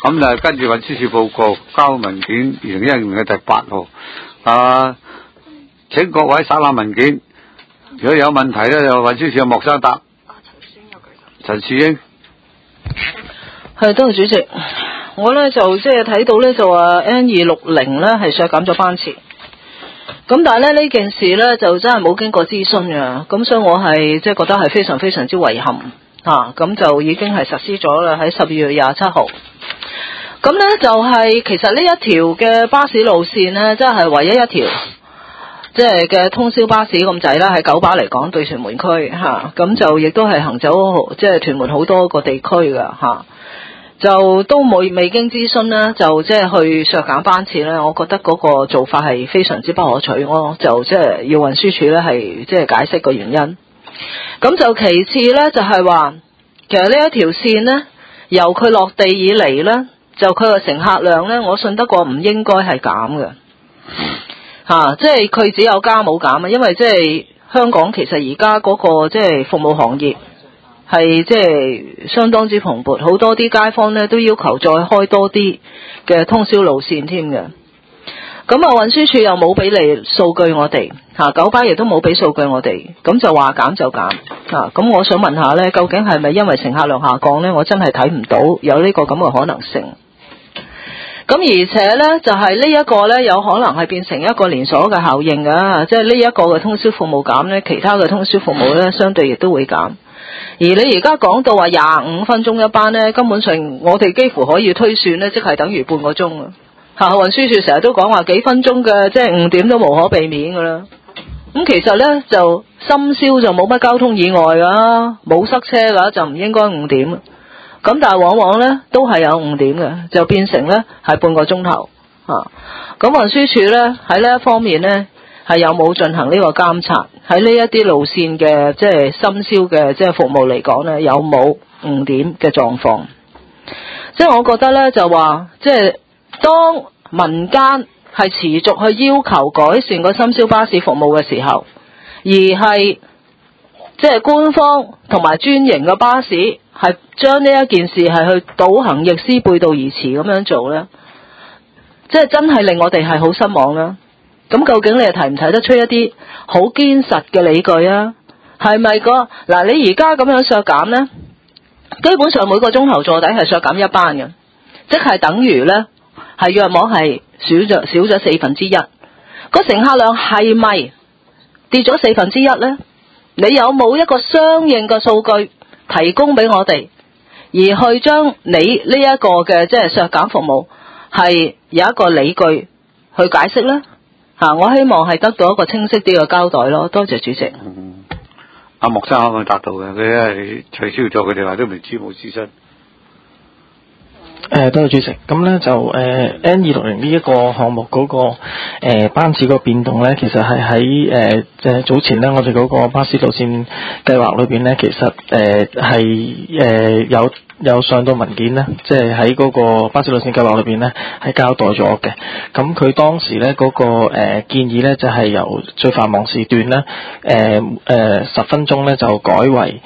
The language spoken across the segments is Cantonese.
咁就跟住運輸署報告交文件2015年嘅第8號。請各位省覽文件，如果有問題咧，就運輸署嘅莫生答。陳樹英係，多謝主席。我咧就即係睇到咧就話 N260咧係削減咗班次，咁但係咧呢件事咧就真係冇經過諮詢嘅，咁所以我係即係覺得係非常非常之遺憾嚇，咁就已經係實施咗啦，喺12月27號。咁咧就係其實呢一條嘅巴士路線咧，真係唯一一條即係嘅通宵巴士咁滯啦，喺九巴嚟講對屯門區嚇，咁就亦都係行走即係屯門好多個地區㗎嚇。就都未經諮詢啦，就即係去削減班次咧，我覺得嗰個做法係非常之不可取，我就即係要運輸署咧係即係解釋個原因。咁就其次咧就係話，其實呢一條線咧由佢落地以嚟咧，就佢個乘客量咧，我信得過唔應該係減嘅嚇，即係佢只有加冇減啊，因為即係香港其實而家嗰個即係服務行業係即係相當之蓬勃，好多啲街坊咧都要求再開多啲嘅通宵路線添嘅。咁運輸署又冇俾你數據我哋嚇，九巴亦都冇俾數據我哋，咁就話減就減嚇。咁我想問下咧，究竟係咪因為乘客量下降咧？我真係睇唔到有呢個咁嘅可能性。咁而且咧就係呢一個咧有可能係變成一個連鎖嘅效應㗎，即係呢一個嘅通宵服務減咧，其他嘅通宵服務咧相對亦都會減。而你而家講到話25分鐘一班呢，根本上我哋幾乎可以推算呢，即係等於半個鐘啊！運輸署成日都講話幾分鐘嘅即係誤點都無可避免噶啦。咁其實呢，就深宵就冇乜交通意外噶，冇塞車噶就唔應該誤點。咁但係往往呢都係有誤點嘅，就變成呢係半個鐘頭啊！咁運輸署呢喺呢一方面呢，係有冇進行呢個監察？喺呢一啲路線嘅即係深宵嘅即係服務嚟講呢，有冇誤點嘅狀況？即係我覺得呢，就話，即係當民間係持續去要求改善個深宵巴士服務嘅時候，而係即係官方同埋專營嘅巴士係將呢一件事係去倒行逆施、背道而馳咁樣做呢，即係真係令我哋係好失望啦。咁究竟你係睇唔睇得出一啲好堅實嘅理據啊？係咪嗱？你而家咁樣削減呢，基本上每個鐘頭坐底係削減一班嘅，即係等於呢係約莫係少咗1/4。個乘客量係咪跌咗1/4呢？你有冇一個相應嘅數據提供俾我哋，而去將你呢一個嘅即係削減服務係有一個理據去解釋呢？我希望係得到一個清晰啲嘅交代咯。多謝主席。 阿莫生可唔可以答到嘅？佢係取消咗，佢哋話都未知冇諮詢。 多謝主席。咁咧就N260呢一個項目嗰個班次個變動咧，其實係喺早前咧，我哋嗰個巴士路線計劃裏邊咧，其實係有上到文件咧，即係喺嗰個巴士路線計劃裏邊咧係交代咗嘅。咁佢當時咧嗰個建議咧就係由最繁忙時段咧10分鐘咧就改為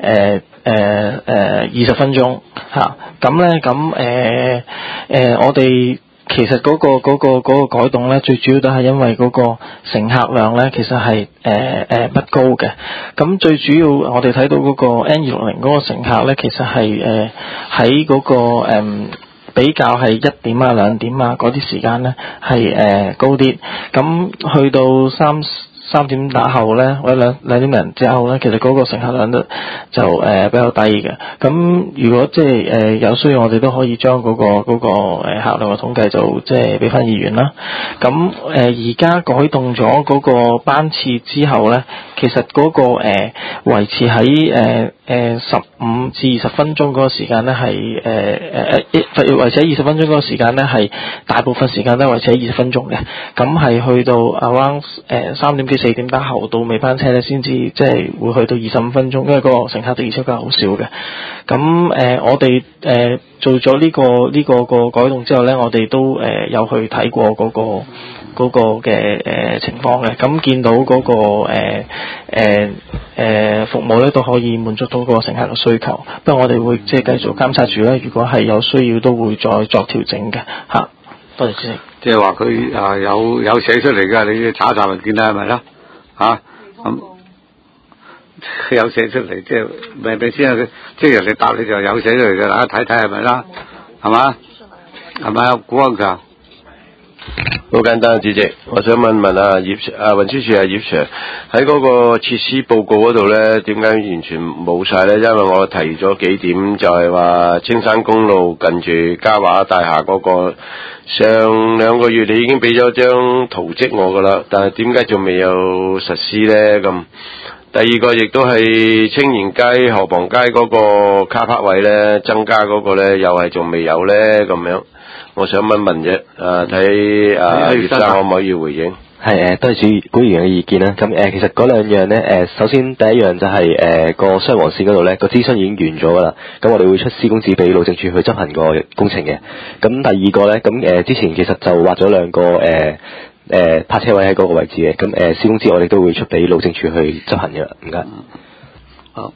20分鐘嚇。咁咧我哋其實嗰個改動咧，最主要都係因為嗰個乘客量咧，其實係不高嘅。咁最主要我哋睇到嗰個 N260嗰個乘客咧，其實係喺嗰個比較係1點啊2點啊嗰啲時間咧係高啲。咁去到3點打後咧，或者兩點零之後咧，其實嗰個乘客量就比較低嘅。咁如果即係有需要，我哋都可以將嗰個客量嘅統計就即係俾翻議員啦。咁而家改動咗嗰個班次之後咧，其實嗰個維持喺15至20分鐘嗰個時間咧係維持喺20分鐘嗰個時間咧係大部分時間都維持喺20分鐘嘅。咁係去到 around 3點幾4點打後到尾班車咧，先至即係會去到25分鐘，因為個乘客的而且確係好少嘅。咁我哋做咗呢個改動之後咧，我哋都有去睇過嗰個嗰個嘅情況嘅，咁見到嗰個服務咧都可以滿足到嗰個乘客嘅需求，不過我哋會即係繼續監察住咧，如果係有需要都會再作調整嘅嚇。多謝主席。 即係話佢有寫出嚟㗎，你查一查文件啦，係咪啦？嚇咁有寫出嚟，即係咪先啊？即係人哋答你就有寫出嚟嘅，大家睇睇係咪啦？係嘛？係咪啊？估下㗎？ 好簡單，主席，我想問運輸署葉 Sir 喺嗰個設施報告嗰度咧，點解完全冇晒咧？因為我提咗幾點，就係話青山公路近住嘉華大廈嗰個，上2個月你已經俾咗張圖則我噶啦，但係點解仲未有實施咧？咁第二個亦都係青年街、河旁街嗰個卡泊位咧，增加嗰個咧，又係仲未有咧，咁樣。我想問啫，睇葉生可唔可以回應？ 係多謝主管員嘅意見啦。咁其實嗰兩樣咧，首先第一樣就係個雙黃線嗰度咧，個諮詢已經完咗噶啦。咁我哋會出施工紙俾路政署去執行個工程嘅。咁第二個咧，咁之前其實就劃咗2個泊車位喺嗰個位置嘅。咁施工紙我哋都會出俾路政署去執行嘅。唔該。 好，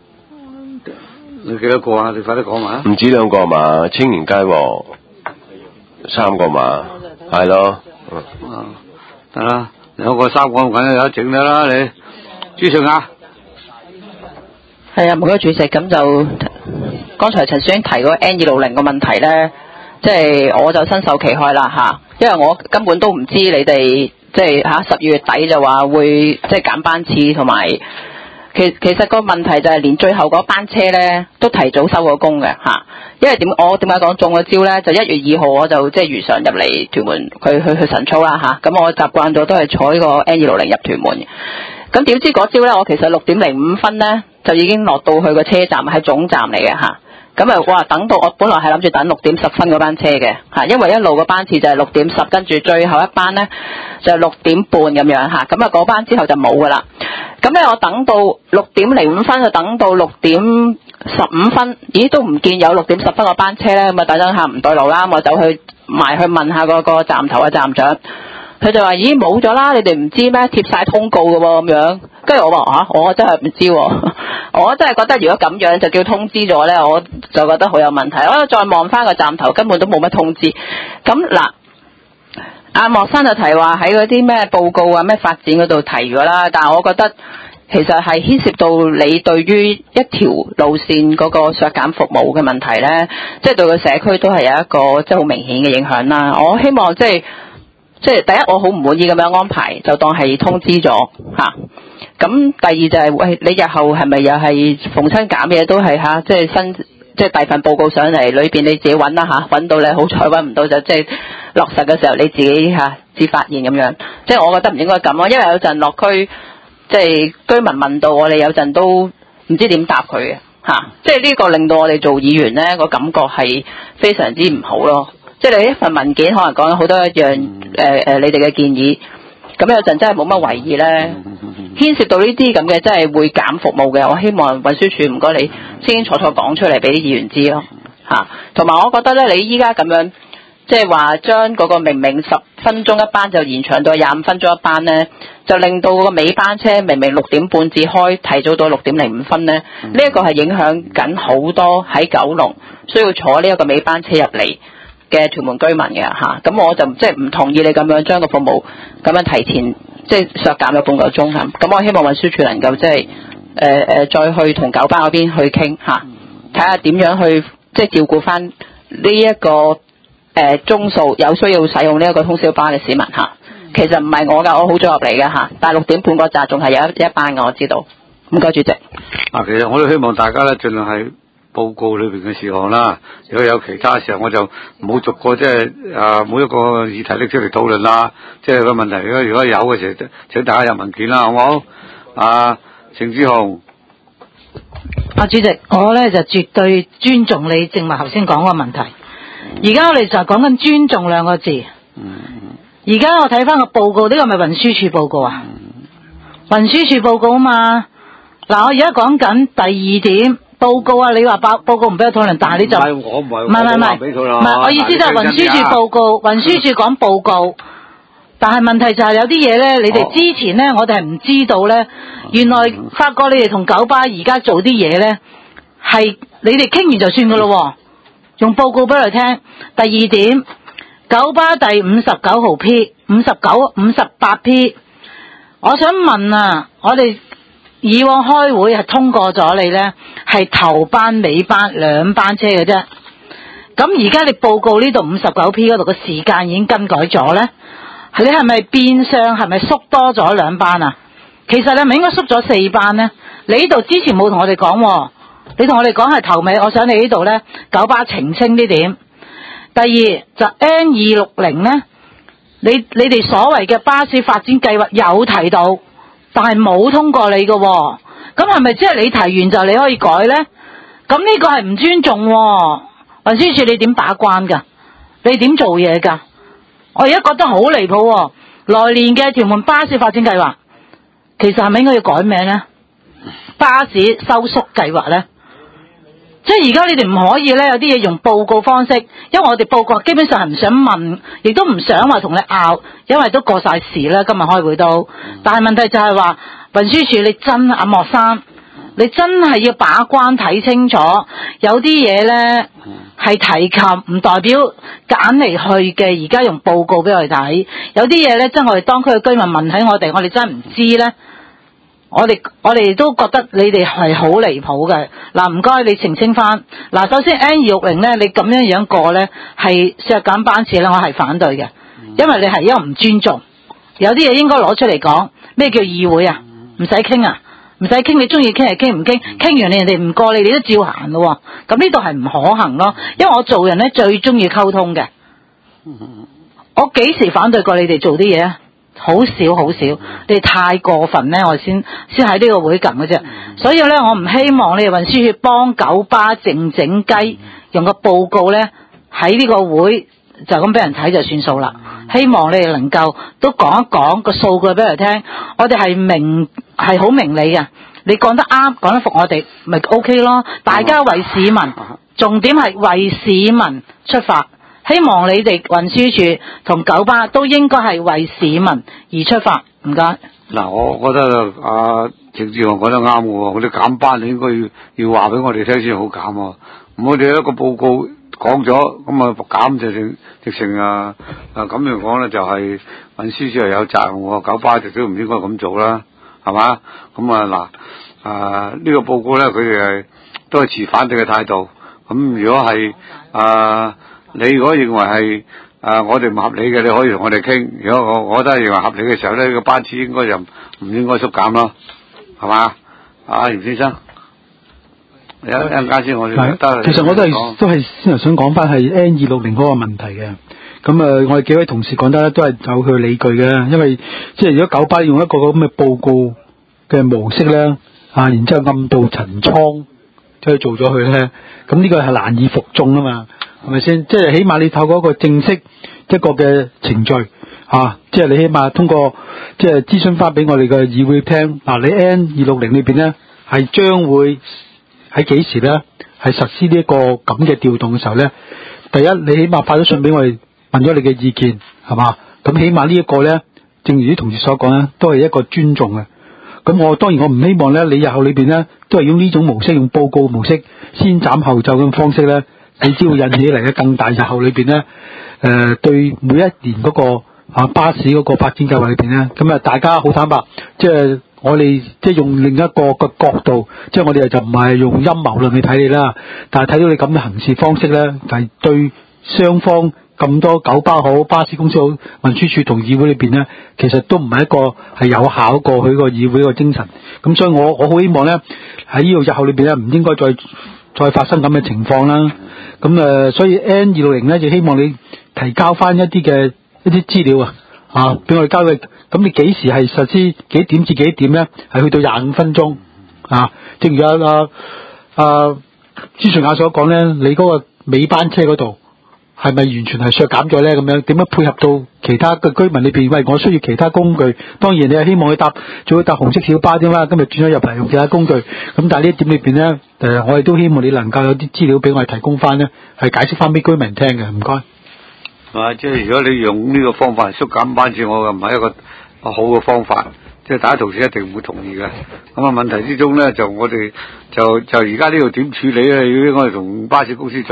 你幾多個啊？你快啲講埋。 唔止2個嘛，青年街喎。3個嘛，係咯， 得啦，2個3個咁緊有得整得啦，你朱順亞。 係啊，唔該主席，咁就剛才陳小英提嗰個 N260個問題咧，即係我就身受其害啦嚇，因為我根本都唔知你哋即係12月底就話會即係減班次同埋。其實個問題就係連最後嗰班車咧都提早收咗工嘅嚇，因為我點解講中咗招咧？就1月2號我就即係如常入嚟屯門去晨操啦嚇，咁我習慣咗都係坐呢個 N260 入屯門嘅，咁點知嗰朝咧我其實6點05分咧就已經落到去個車站，係總站嚟嘅嚇。咁啊，哇！等到我本來係諗住等6點10分嗰班車嘅嚇，因為一路個班次就係6點10，跟住最後一班咧就係6點半咁樣嚇，咁啊嗰班之後就冇噶啦。咁咧我等到6點05分，就等到6點15分，咦都唔見有6點10分個班車咧，咁啊等下唔對路啦，我就去埋去問下個站頭嘅站長。佢就話：咦冇咗啦！你哋唔知咩？貼晒通告嘅喎咁樣。跟住我話我真係唔知喎。我真係覺得如果咁樣就叫通知咗咧，我就覺得好有問題。我再望翻個站頭，根本都冇乜通知。咁嗱，阿莫生就提話喺嗰啲咩報告啊、咩發展嗰度提咗啦。但係我覺得其實係牽涉到你對於一條路線嗰個削減服務嘅問題咧，即係對個社區都係有一個即係好明顯嘅影響啦。我希望即係第一，我好唔滿意咁樣安排，就當係通知咗嚇。咁第二就係喂，你日後係咪又係逢親減嘢都係嚇，即係新即係遞份報告上嚟，裏邊你自己揾啦嚇，揾到你好彩，揾唔到就即係落實嘅時候你自己嚇至發現咁樣。即係我覺得唔應該咁咯，因為有陣落區即係居民問到我哋，有陣都唔知點答佢嘅嚇。即係呢個令到我哋做議員咧個感覺係非常之唔好咯。即係你一份文件可能講咗好多一樣你哋嘅建議，咁有陣真係冇乜為意咧，牽涉到呢啲咁嘅真係會減服務嘅，我希望運輸署唔該你清清楚楚講出嚟俾啲議員知咯嚇。同埋我覺得咧，你依家咁樣即係話將嗰個明明10分鐘一班就延長到25分鐘一班咧，就令到個尾班車明明6點半至開，提早到6點05分咧，呢一個係影響緊好多喺九龍需要坐呢一個尾班車入嚟嘅屯門居民嘅嚇，咁我就即係唔同意你咁樣將個服務咁樣提前即係削減咗半個鐘嚇。咁我希望運輸署能夠即係再去同九巴嗰邊去傾嚇，睇下點樣去即係照顧翻呢一個鐘數有需要使用呢一個通宵巴嘅市民嚇。其實唔係我㗎，我好早入嚟嘅嚇，但係6點半個站仲係有一班嘅，我知道。唔該主席。 其實我都希望大家咧盡量係報告裏邊嘅事項啦，如果有其他時候我就唔好逐個即係每一個議題拎出嚟討論啦。即係個問題，如果有嘅時候，請大家入文件啦，好唔好？程志雄， 主席，我咧就絕對尊重你正話頭先講個問題。而家我哋就講緊尊重2個字。而家我睇翻個報告，呢個係咪運輸署報告啊？運輸署報告啊嘛。嗱，我而家講緊第2點。報告啊！你話報告唔俾我討論，但係你就唔係我唔係，我意思就係運輸署報告，運輸署講報告， 但係問題就係有啲嘢咧，你哋之前咧，我哋係唔知道咧，原來發覺你哋同九巴而家做啲嘢咧，係你哋傾完就算噶咯，用報告俾佢聽。第二點，九巴第59號 P、58 P， 我想問啊，我哋以往開會係通過咗你咧，係頭班尾班兩班車嘅啫。咁而家你報告呢度59 P 嗰度嘅時間已經更改咗咧？你係咪變相係咪縮多咗兩班啊？其實你係咪應該縮咗4班呢？你呢度之前冇同我哋講，你同我哋講係頭尾，我想你呢度呢，九巴澄清呢點。第二就 N260 呢，你哋所謂嘅巴士發展計劃有提到，但係冇通過你嘅，咁係咪即係你提完就你可以改呢？咁呢個係唔尊重喎，運輸署你點把關㗎？你點做嘢㗎？我而家覺得好離譜喎，來年嘅屯門巴士發展計劃，其實係咪應該要改名呢？巴士收縮計劃呢？即係而家你哋唔可以呢，有啲嘢用報告方式，因為我哋報告基本上係唔想問，亦都唔想話同你拗，因為都過晒時啦，今日開會都。但係問題就係話，運輸署你真阿莫生，你真係要把關睇清楚，有啲嘢呢係提及唔代表揀嚟去嘅，而家用報告俾我哋睇。有啲嘢呢，真係我哋當區嘅居民問起我哋真係唔知呢。我哋都覺得你哋係好離譜嘅。嗱，唔該你澄清翻。嗱，首先 N260 呢，你咁樣過呢，係削減班次呢，我係反對嘅，因為你係因為唔尊重，有啲嘢應該攞出嚟講。咩叫議會啊？唔使傾啊！唔使傾，你中意傾係傾，唔傾傾完你人哋唔過你都照行咯。咁呢度係唔可行咯，因為我做人咧最中意溝通嘅。我幾時反對過你哋做啲嘢啊？好少好少，你哋太過分咧，我先喺呢個會撳嘅啫。所以咧，我唔希望你哋運輸署幫九巴靜靜雞，用個報告咧喺呢個會就咁俾人睇就算數啦。希望你哋能夠都講一講個數據俾佢聽，我哋係好明理嘅。你講得啱，講得服我哋，咪 OK 咯。大家為市民，重點係為市民出發。希望你哋運輸署同九巴都應該係為市民而出發。唔該。 嗱，我覺得鄭志雄講得啱喎，我哋減班應該要話俾我哋聽先好減喎。我哋一個報告講咗，咁啊減就直情咁樣講咧，就係運輸署係有責任喎，九巴亦都唔應該咁做啦，係嘛？咁呢個報告咧，佢哋都係持反對嘅態度。咁如果係你如果認為係我哋唔合理嘅，你可以同我哋傾。如果我覺得認為合理嘅時候咧，個班次應該就唔應該縮減咯，係嘛？袁先生，一陣間先我哋其實我都係先頭想講翻係 N260 嗰個問題嘅。咁我哋幾位同事講得都係有佢理據嘅，因為即係如果九巴用一個咁嘅報告嘅模式咧，然之後暗度陳倉即係做咗佢咧，咁呢個係難以服眾啊嘛。係咪先？即係起碼你透過一個正式一個嘅程序即係你起碼通過即係諮詢翻俾我哋嘅議會聽。你 N260 裏邊咧係將會喺幾時咧係實施呢一個咁嘅調動嘅時候咧？第一，你起碼發咗信俾我哋問咗你嘅意見，係嘛？咁起碼呢一個咧，正如啲同事所講咧，都係一個尊重嘅。咁當然我唔希望咧，你日後裏邊咧都係用呢種模式，用報告模式先斬後奏嘅方式咧。你只會引起嚟嘅更大日後裏邊咧，對每一年嗰個巴士嗰個發展計劃裏邊咧，咁大家好坦白，即係我哋即係用另一個嘅角度，即係我哋就唔係用陰謀論去睇你啦，但係睇到你咁嘅行事方式咧，就係對雙方咁多九巴好、巴士公司好、運輸署同議會裏邊咧，其實都唔係一個係有效過去個議會個精神。咁所以我好希望咧喺呢個日後裏邊咧，唔應該再發生咁嘅情況啦。咁所以 N260 咧就希望你提交翻一啲資料俾我哋交嘅。咁你幾時係實施幾點至幾點咧？係去到25分鐘正如朱瑞雅所講咧，你嗰個尾班車嗰度係咪完全係削減咗咧？咁樣點樣配合到其他嘅居民裏邊？喂，我需要其他工具，當然你係希望佢最好搭紅色小巴添啦。今日轉咗入嚟用其他工具，咁但係呢一點裏邊咧，我哋都希望你能夠有啲資料俾我哋提供翻咧，係解釋翻俾居民聽嘅。唔該。 係嘛？即係如果你用呢個方法嚟縮減班次，我唔係一個好嘅方法。即係大家同事一定唔會同意嘅。咁啊問題之中咧，就我哋就而家呢度點處理咧？我哋同巴士公司再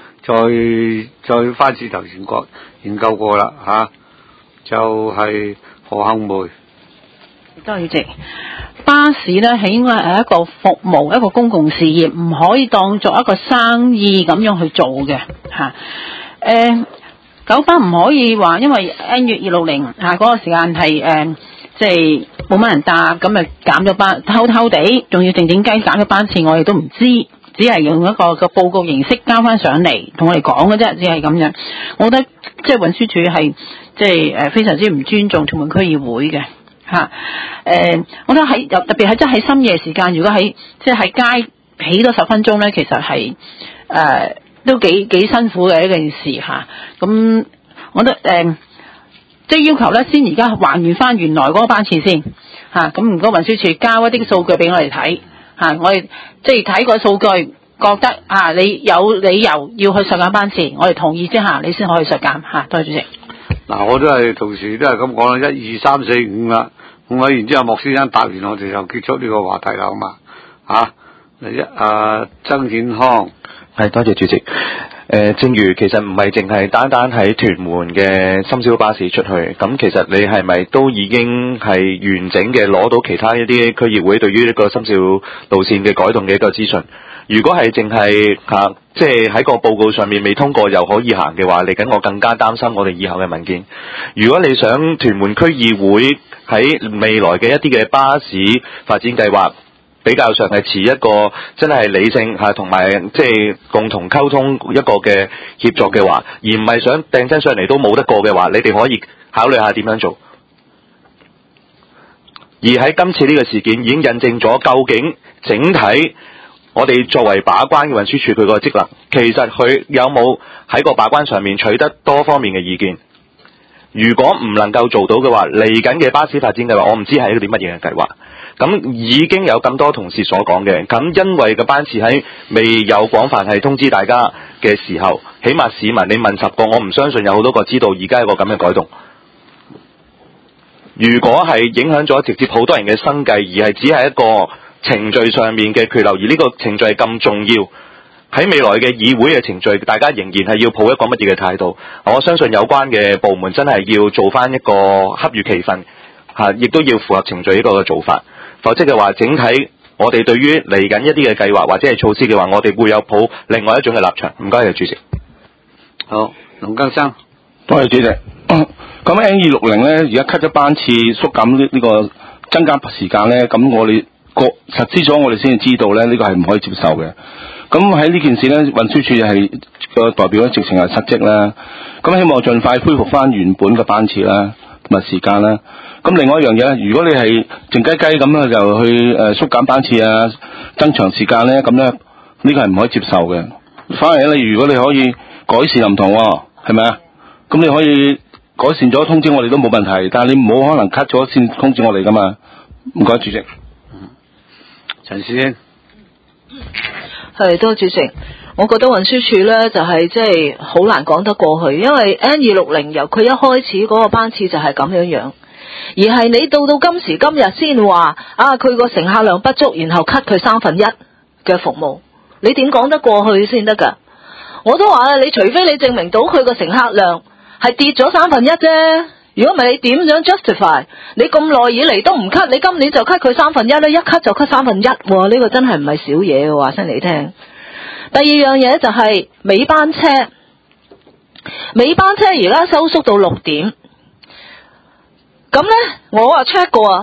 翻次頭前研究過啦嚇，就係何幸梅。 多謝主席。巴士咧係應該係一個服務，一個公共事業，唔可以當作一個生意咁樣去做嘅嚇。九巴唔可以話，因為 N 月260嗰個時間係即係冇乜人搭，咁咪減咗班，偷偷地仲要靜靜雞減咗班次，我哋都唔知，只係用一個報告形式交翻上嚟同我哋講嘅啫，只係咁樣。我覺得即係運輸署係即係非常之唔尊重屯門區議會嘅嚇。我覺得喺特別係即係喺深夜時間，如果喺即係喺街起多10分鐘咧，其實係都幾辛苦嘅一件事嚇。咁我覺得即係要求咧，先而家還原翻原來嗰個班次先嚇。咁如果運輸署交一啲數據俾我哋睇嚇，我哋即係睇個數據，覺得你有理由要去削減班次，我哋同意之下，你先可以削減嚇。多謝主席。 嗱，我都係同時都係咁講啦，1、2、3、4、5啦。咁然之後，莫先生答完，我哋就結束呢個話題啦，好嘛？曾健康係多謝主席。正如其實唔係淨係單單喺屯門嘅深宵巴士出去，咁其實你係咪都已經係完整嘅攞到其他一啲區議會對於呢個深宵路線嘅改動嘅一個資訊？如果係淨係即係喺個報告上面未通過又可以行嘅話，嚟緊我更加擔心我哋以後嘅文件。如果你想屯門區議會喺未來嘅一啲嘅巴士發展計劃，比較上係持一個真係理性同埋即係共同溝通一個嘅協作嘅話，而唔係想掟真上嚟都冇得過嘅話，你哋可以考慮下點樣做。而喺今次呢個事件已經印證咗，究竟整體我哋作為把關嘅運輸署佢個職能，其實佢有冇喺個把關上面取得多方面嘅意見？如果唔能夠做到嘅話，嚟緊嘅巴士發展計劃，我唔知係一個啲乜嘢嘅計劃。咁已經有咁多同事所講嘅，咁因為個班次喺未有廣泛係通知大家嘅時候，起碼市民你問10個，我唔相信有好多個知道而家有個咁嘅改動。如果係影響咗直接好多人嘅生計，而係只係一個程序上面嘅缺漏，而呢個程序係咁重要，喺未來嘅議會嘅程序，大家仍然係要抱一個乜嘢嘅態度？我相信有關嘅部門真係要做翻一個恰如其分亦都要符合程序呢個嘅做法。否則嘅話，整體我哋對於嚟緊一啲嘅計劃或者係措施嘅話，我哋會有抱另外一種嘅立場。唔該，謝主席。 好，龍更生， 多謝主席。咁 N260咧，而家 cut 咗班次，縮減呢個增加時間咧，咁我哋實施咗，我哋先至知道咧，呢個係唔可以接受嘅。咁喺呢件事咧，運輸署係個代表咧，直情係失職啦。咁希望盡快恢復翻原本嘅班次啦，同埋時間啦。咁另外一樣嘢咧，如果你係靜雞雞咁咧，就去縮減班次啊，增長時間咧，咁咧呢個係唔可以接受嘅。反而咧，如果你可以改善又唔同喎，係咪啊？咁你可以改善咗通知我哋都冇問題，但係你唔好可能 cut 咗先通知我哋噶嘛。唔該，主席。 陳師兄。 係，多謝主席。我覺得運輸署咧就係即係好難講得過去，因為 N260由佢一開始嗰個班次就係咁樣，而係你到今時今日先話佢個乘客量不足，然後 cut 佢1/3嘅服務，你點講得過去先得㗎？我都話啦，你除非你證明到佢個乘客量係跌咗1/3啫，如果唔係你點樣 justify？ 你咁耐以嚟都唔 cut， 你今年就 cut 佢1/3咧，一 cut 就 cut1/3，呢個真係唔係少嘢嘅，話聲你聽。第二樣嘢就係尾班車，尾班車而家收縮到6點，咁呢，我話 check 過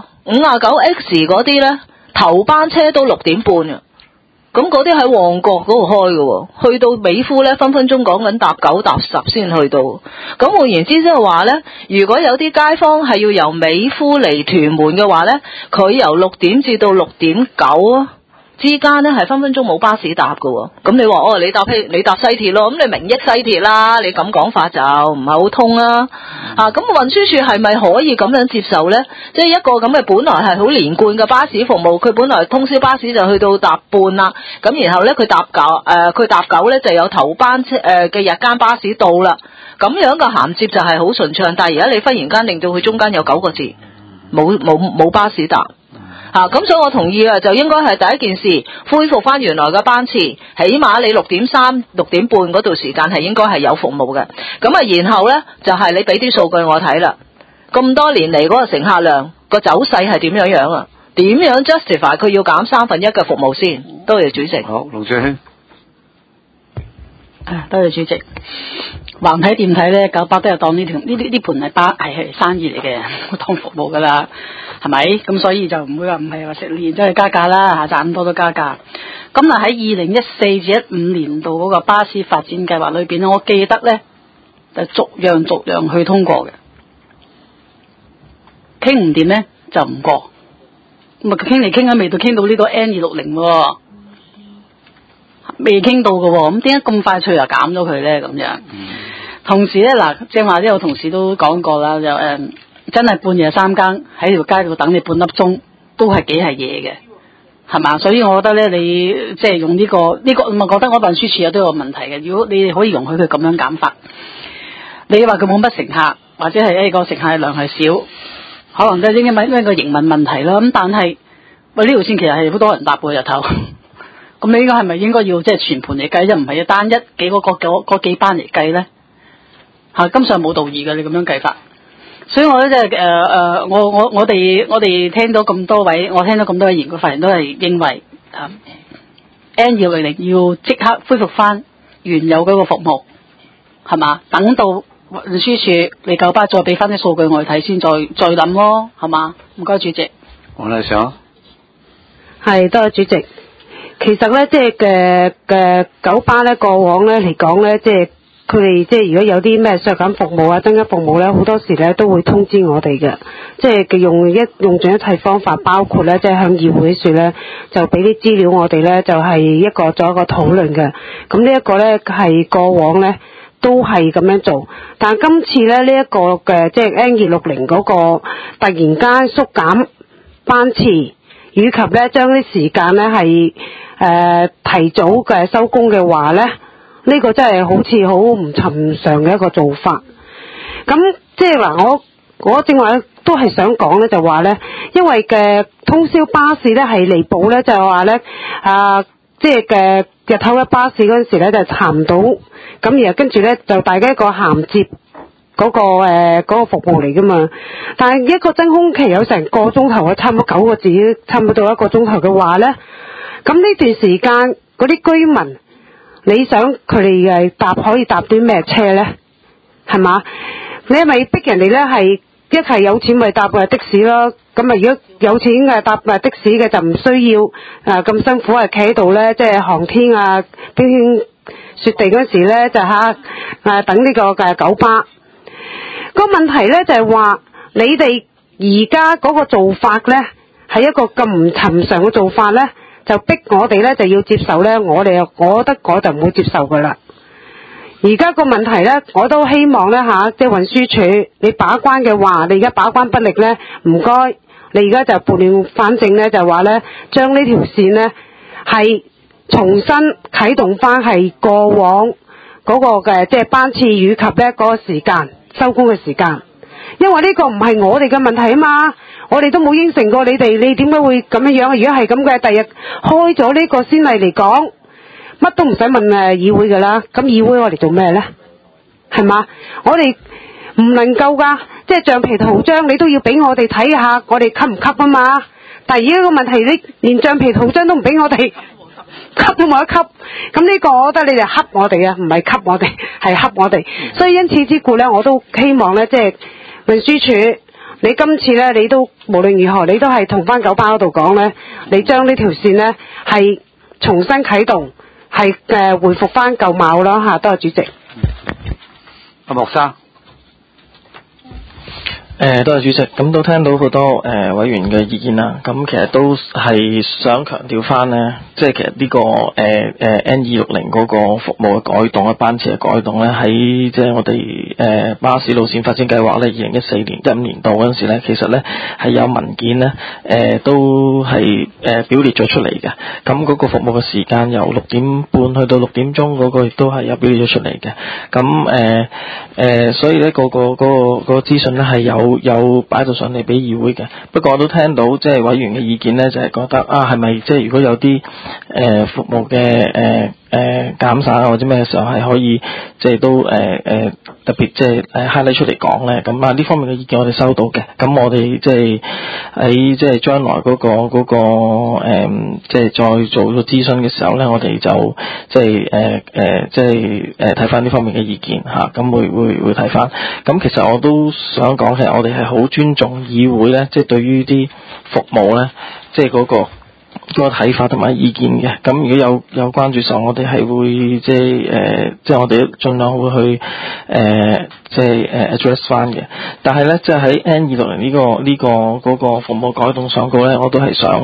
59X 嗰啲呢，頭班車都6點半啊，咁嗰啲喺旺角嗰度開嘅，去到美孚呢，分分鐘講緊搭9搭10先去到。咁換言之即係話呢，如果有啲街坊係要由美孚嚟屯門嘅話呢，佢由6點至到6點9啊， 之間咧係分分鐘冇巴士搭㗎喎。咁你話你搭西鐵咯，咁你明益西鐵啦，你咁講法就唔係好通啦。咁運輸署係咪可以咁樣接受咧？即係一個咁嘅本來係好連貫嘅巴士服務，佢本來通宵巴士就去到搭半啦，咁然後咧佢搭九咧就有頭班車嘅日間巴士到啦。咁樣嘅銜接就係好順暢，但係而家你忽然間令到佢中間有9個字冇巴士搭。咁所以我同意就應該係第一件事恢復翻原來嘅班次，起碼你6點3、6點半嗰度時間係應該係有服務嘅。咁然後呢，就係你俾啲數據我睇啦，咁多年嚟嗰個乘客量個走勢係點樣啊？點樣 justify 佢要減1/3嘅服務先？多謝主席。 好，龍俊卿。 多謝主席。橫睇掂睇咧，98都有當呢盤係生意嚟嘅，當服務噶啦，係咪？咁所以就唔會話唔係話食年即係加價啦，賺咁多都加價。咁喺2014至15年度嗰個巴士發展計劃裏邊咧，我記得咧就逐樣去通過嘅，傾唔掂咧就唔過。咁啊傾嚟傾去未到傾到呢個 N260 喎。未傾到嘅喎，咁點解咁快脆又減咗佢咧？咁樣，同時咧正話都有同事都講過啦，就真係半夜3更喺條街度等你半粒鐘，都係幾係嘢嘅，係嘛？所以我覺得咧，你即係用呢個，我覺得我運輸署都有問題嘅。如果你可以容許佢咁樣減法，你話佢冇乜乘客，或者係個乘客量係少，可能都係因為個營運問題啦。咁但係喂呢條線其實係好多人搭嘅日頭。咁你應該係咪應該要即係全盤嚟計，唔係單一嗰幾班嚟計咧？根本上冇道義嘅，你咁樣計法。所以我咧即係我哋聽到咁多位，我聽到咁多位議員發言都係認為N260要即刻恢復翻原有嗰個服務，係嘛？等到運輸署你98再俾翻啲數據我哋睇先，再諗咯，係嘛？唔該，主席。 黃麗想。 係，多謝主席。其實咧，即係嘅九巴咧，過往咧嚟講咧，即係佢哋即係如果有啲咩削減服務啊、增加服務咧，好多時咧都會通知我哋嘅。即係佢用盡一切方法，包括咧即係向議會處咧就俾啲資料我哋咧，就係做一個討論嘅。咁呢一個咧係過往咧都係咁樣做，但係今次咧呢一個嘅即係 N260嗰個突然間縮減班次，以及咧將啲時間咧係提早嘅收工嘅話咧，呢個真係好似好唔尋常嘅一個做法。咁即係話我正話都係想講咧，就話咧，因為嘅通宵巴士咧係彌補咧，就係話咧即係嘅日頭嘅巴士嗰陣時咧就查唔到，咁然後跟住咧就大家一個銜接嗰個服務嚟噶嘛。但係一個真空期有成個鐘頭啊，差唔多9個字，差唔多到1個鐘頭嘅話咧，咁呢段時間嗰啲居民，你想佢哋可以搭啲咩車咧？係嘛？你係咪逼人哋咧係一係有錢咪搭的士咯？咁啊如果有錢嘅搭的士嘅就唔需要咁辛苦企喺度咧，即係航天啊冰天雪地嗰時咧就等呢個九巴。個問題咧就係話你哋而家嗰個做法咧係一個咁唔尋常嘅做法咧，就逼我哋咧就要接受咧，我覺得我就唔會接受噶啦。而家個問題咧，我都希望咧即係運輸署你把關嘅話，你而家把關不力咧，唔該，你而家就撥亂反正咧，就話咧將呢條線咧係重新啟動翻係過往嗰個嘅即係班次以及咧嗰個時間收工嘅時間，因為呢個唔係我哋嘅問題啊嘛，我哋都冇應承過你哋，你點解會咁樣樣？如果係咁嘅，第日開咗呢個先例嚟講，乜都唔使問議會噶啦，咁議會我哋做咩呢？係嘛？我哋唔能夠噶，即係橡皮圖章你都要俾我哋睇下，我哋吸唔吸啊嘛？但係而家個問題，你連橡皮圖章都唔俾我哋，吸都冇得吸，咁呢個我覺得你哋恰我哋啊，唔係吸我哋，係恰我哋。所以因此之故呢，我都希望呢，即係運輸署，你今次呢，你都無論如何，你都係同翻九巴嗰度講呢，你將呢條線呢係重新啟動，係回復翻舊貌啦嚇。多謝主席。 阿莫生。 多謝主席，咁都聽到好多委員嘅意見啦。咁其實都係想強調翻呢，即係其實呢個N260嗰個服務嘅改動班次嘅改動咧，喺即係我哋巴士路線發展計劃咧，2014年15年度嗰陣時咧，其實咧係有文件咧都係表列咗出嚟嘅。咁嗰個服務嘅時間由6點半去到6點鐘嗰個亦都係有表列咗出嚟嘅。咁所以咧個資訊咧係有擺到上嚟俾議會嘅。不過我都聽到即係委員嘅意見咧，就係覺得係咪即係如果有啲服務嘅減省或者咩嘅時候係可以即係都特別即係highlight 出嚟講咧。咁呢方面嘅意見我哋收到嘅。咁我哋即係喺即係將來嗰個即係再做個諮詢嘅時候咧，我哋就即係睇翻呢方面嘅意見嚇。咁會睇翻。咁其實我都想講，其實我哋係好尊重議會咧，即係對於啲服務咧，即係嗰個睇法同埋意見嘅。咁如果有關注上，我哋係會即係我哋盡量會去即係address 翻嘅。但係咧，即係喺 N260呢個嗰個服務改動上告咧，我都係想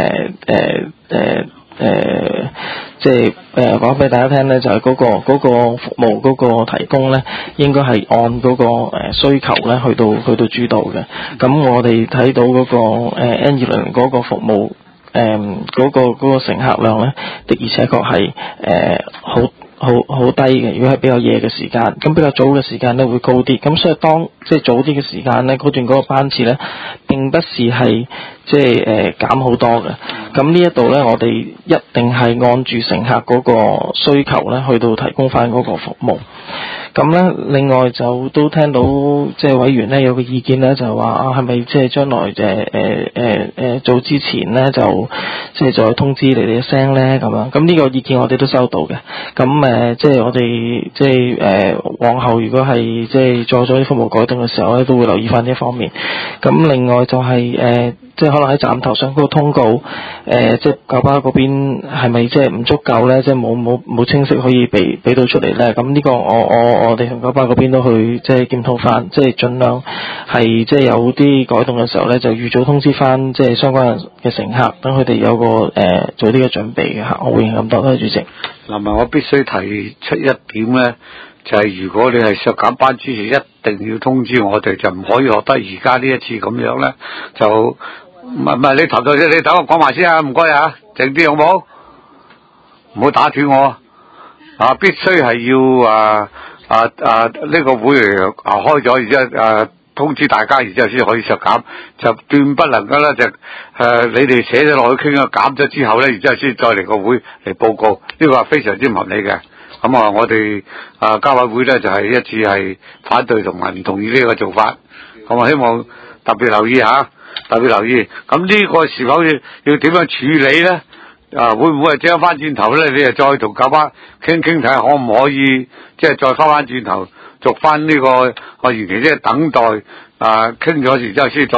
即係講俾大家聽咧，就係嗰個服務嗰個提供咧，應該係按嗰個需求咧去到主導嘅。咁我哋睇到嗰個N260嗰個服務嗰個乘客量咧，的而且確係好低嘅。如果係比較夜嘅時間，咁比較早嘅時間咧會高啲。咁所以當即係早啲嘅時間咧，嗰段嗰個班次咧並不是係即係減好多嘅。咁呢一度咧，我哋一定係按住乘客嗰個需求咧去到提供翻嗰個服務。咁咧，另外就都聽到即係委員咧有個意見咧，就係話係咪即係將來做之前咧就即係再通知你哋一聲咧咁樣。咁呢個意見我哋都收到嘅。咁即係我哋即係往後如果係即係再做啲服務改動嘅時候咧，都會留意翻呢一方面。咁另外就係即係可能喺站頭上嗰個通告，即係九巴嗰邊係咪即係唔足夠咧？即係冇清晰可以俾到出嚟咧？咁呢個我哋同九巴嗰邊都去即係檢討翻，即係盡量係即係有啲改動嘅時候咧，就預早通知翻即係相關嘅乘客，等佢哋有個做啲嘅準備嘅嚇。我會咁多，多謝主席。 嗱，我必須提出一點咧，就係如果你係削減班之前一定要通知我哋，就唔可以學得而家呢一次咁樣咧，就唔係你投到你等我講埋先啊，唔該啊，靜啲好冇？唔好打斷我啊！必須係要呢個會開咗，然之後通知大家，然之後先可以削減，就斷不能夠咧就你哋寫咗落去傾咗減咗之後咧，然之後先再嚟個會嚟報告，呢個係非常之唔合理嘅。咁我哋交委會咧就係一致係反對同埋唔同意呢個做法。咁我希望特別留意下，特別留意。咁呢個是否要點樣處理咧？會唔會係整翻轉頭咧？你再同九巴傾睇下可唔可以，即係再翻轉頭續翻呢個延期，即係等待傾咗然之後先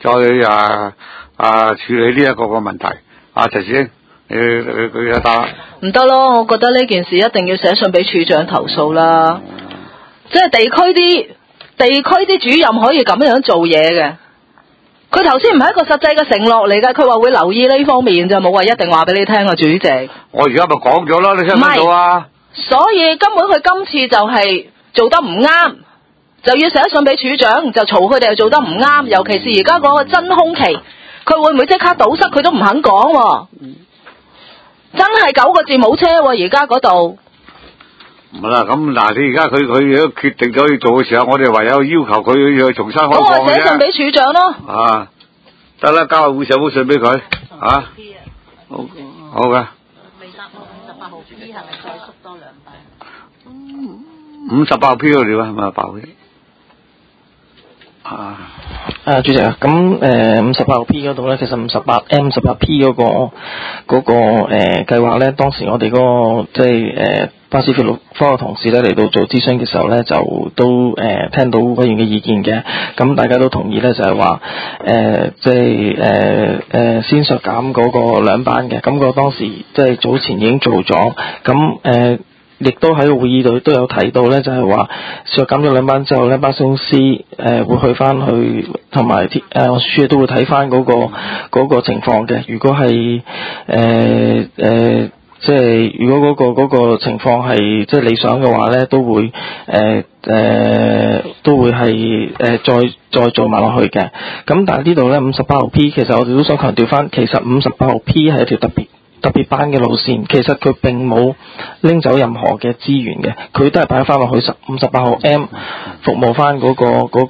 再處理呢一個問題。陳師兄，佢一答唔得咯，我覺得呢件事一定要寫信俾處長投訴啦。即係地區啲主任可以咁樣做嘢嘅。佢頭先唔係一個實際嘅承諾嚟㗎，佢話會留意呢方面就冇話一定話俾你聽啊，主席。 我而家咪講咗啦，你聽唔聽到啊？ 所以根本佢今次就係做得唔啱，就要寫信俾處長，就嘈佢哋做得唔啱。尤其是而家嗰個真空期，佢會唔會即刻堵塞？佢都唔肯講喎。真係9個字冇車喎，而家嗰度。 唔係啦，咁嗱，你而家佢都決定咗要做嘅時候，我哋唯有要求佢要重新開放嘅啫。咁我寫信俾處長咯。得啦，交會寫封信俾佢。好嘅。未答到58號 P 係咪再縮多2班？58號 P 嗰條係咪爆嘅？ 主席啊，咁58號 P 嗰度咧，其實58 P 嗰個計劃咧，當時我哋嗰個即係巴士鐵路科嘅同事咧嚟到做諮詢嘅時候咧，就都聽到委員嘅意見嘅，咁大家都同意咧，就係話即係先削減嗰個2班嘅，咁個當時即係早前已經做咗，咁亦都喺個會議度都有提到咧，就係話削減咗2班之後咧，巴士公司會去翻去，同埋運輸署都會睇翻嗰個情況嘅。如果係即係如果嗰個情況係即係理想嘅話咧，都會係再做埋落去嘅。咁但係呢度咧58號 P， 其實我哋都想強調翻，其實58號 P 係一條特別班嘅路線，其實佢並冇拎走任何嘅資源嘅，佢都係擺翻落去58號 M 服務翻嗰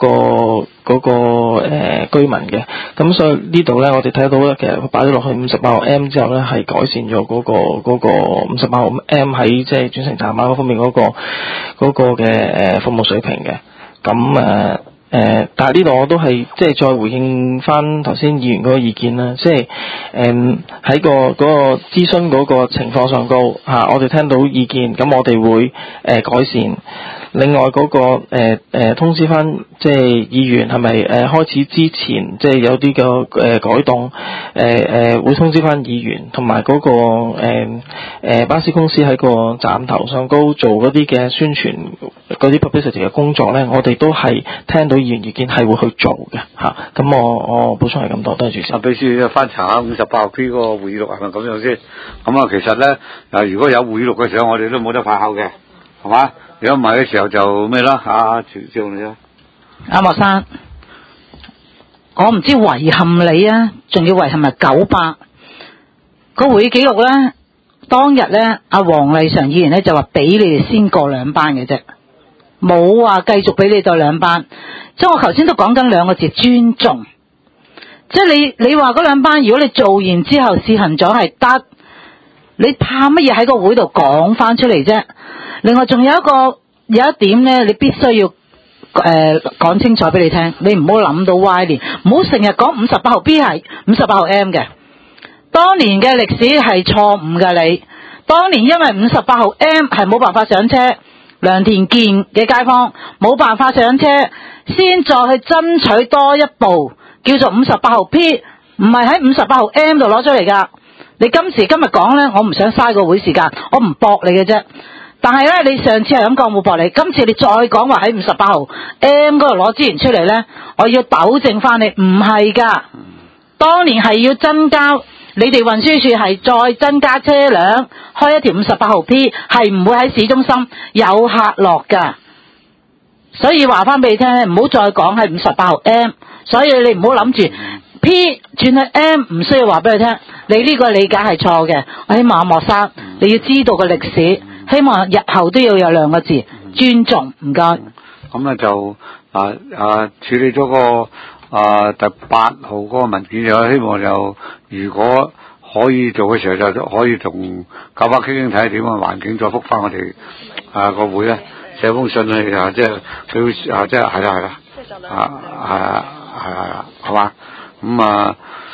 個居民嘅。咁所以呢度咧，我哋睇到咧，其實佢擺咗落去58號 M 之後咧，係改善咗嗰個58號 M 喺即係轉乘站嗰方面嗰個嘅服務水平嘅。咁但係呢度我都係即係再回應翻頭先議員嗰個意見啦，即係喺嗰個諮詢嗰個情況上高我哋聽到意見，咁我哋會改善。另外嗰個通知翻即係議員係咪開始之前即係有啲嘅改動會通知翻議員，同埋嗰個巴士公司喺個站頭上高做嗰啲嘅宣傳嗰啲 publicity 嘅工作咧，我哋都係聽到議員意見係會去做嘅嚇。咁我補充係咁多，多謝主席。 秘書翻查下58號 P 嗰個會議錄係咪咁樣先？咁啊，其實咧如果有會議錄嘅時候，我哋都冇得發考嘅，係嘛？如果唔係嘅時候就咩啦嚇，照你啦。 阿莫生，我唔知遺憾你啊，仲要遺憾埋98個會議記錄咧。當日咧，阿黃麗常議員咧就話俾你哋先過2班嘅啫，冇話繼續俾你再2班。即係我頭先都講緊2個字，尊重。即係你話嗰2班，如果你做完之後試行咗係得，你怕乜嘢喺個會度講翻出嚟啫？另外仲有一點咧，你必須要講清楚俾你聽，你唔好諗到歪念，唔好成日講58號 B 係58號 M 嘅。當年嘅歷史係錯誤嘅，你當年因為58號 M 係冇辦法上車，良田健嘅街坊冇辦法上車，先再去爭取多一步，叫做58號 P， 唔係喺58號 M 度攞出嚟噶。你今時今日講咧，我唔想嘥個會時間，我唔駁你嘅啫。但係咧，你上次係咁講冇駁你，今次你再講話喺58號 M 嗰度攞資源出嚟咧，我要糾正翻你，唔係噶。當年係要增加，你哋運輸署係再增加車輛，開一條58號 P， 係唔會喺市中心有客落噶。所以話翻俾你聽咧，唔好再講係58號 M， 所以你唔好諗住 P 轉去 M， 唔需要話俾佢聽，你呢個理解係錯嘅。我希望阿莫生你要知道個歷史，希望日後都要有2個字，尊重。唔該。 咁咧就處理咗個第8號嗰個文件，就希望就如果可以做嘅時候，就可以同98傾傾睇下點嘅環境，再覆翻我哋個會咧，寫封信去即係佢即係係啦，係嘛？咁